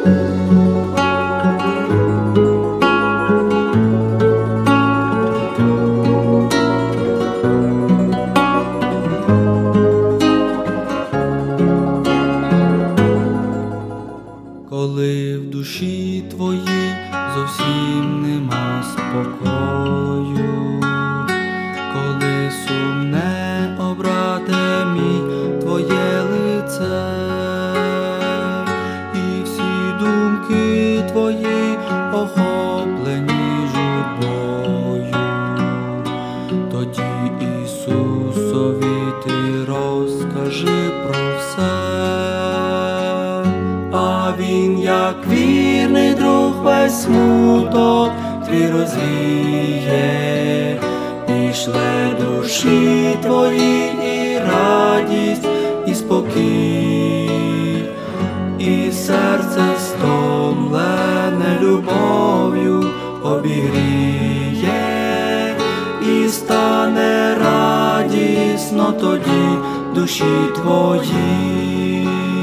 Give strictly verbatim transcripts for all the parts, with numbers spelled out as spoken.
Коли в душі твоїй зовсім нема спокою, коли сумне обрате мій твоє лице, і всі думки твої охоплені журбою, тоді Ісусові ти розкажи про все. А Він, як вірний друг, весь смуток твій розвіє, пішле душі твої і радість, і спокій, і серце стомлене любов'ю обігріє, і стане радісно тоді душі твої.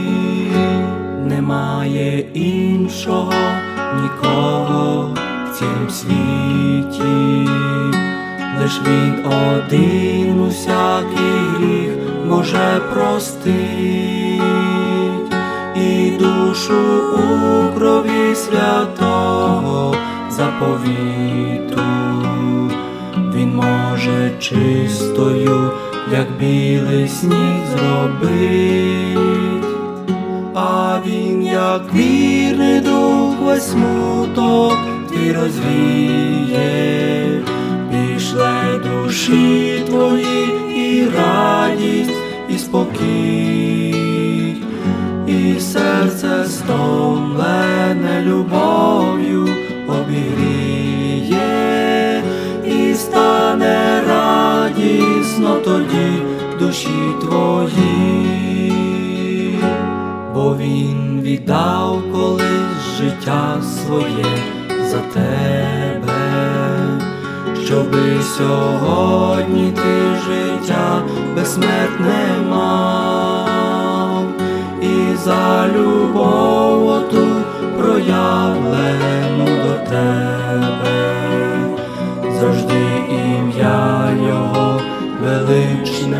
Немає іншого нікого в цім світі, лиш Він один усякий гріх може простить, і душу у крові святого заповіту Він може чистою, як білий сніг, зробить. А Він, як вірний друг, весь смуток твій розвіє, пішле душі твої і радість, і спокій, і серце стомлене любов'ю обігріє, і стане радісно тоді душі твої. Бо Він віддав колись життя своє за тебе, щоби сьогодні ти життя безсмертне мав, і за любов оту проявлену до тебе завжди ім'я Його величне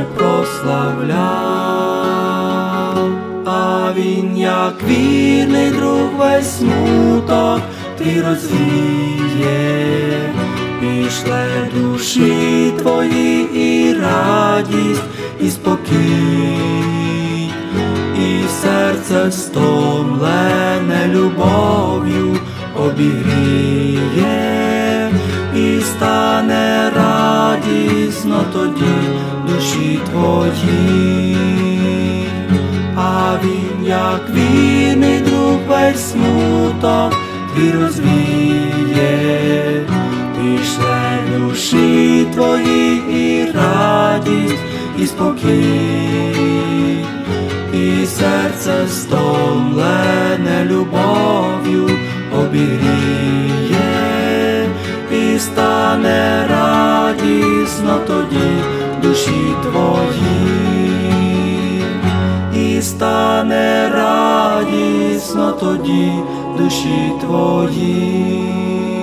прославляв. А Він, як вірний друг, весь смуток твій розвіє, пішле душі твої і радість, і спокій, і серце стомлене любов'ю обігріє, і стане радісно тоді душі твої. А Він, як вірний друг, весь смуток твій розвіє, пішле душі твої і радість, і спокій, і серце стомлене любов'ю обігріє, і стане радісно тоді душі твої. І стане радісно тоді душі твої.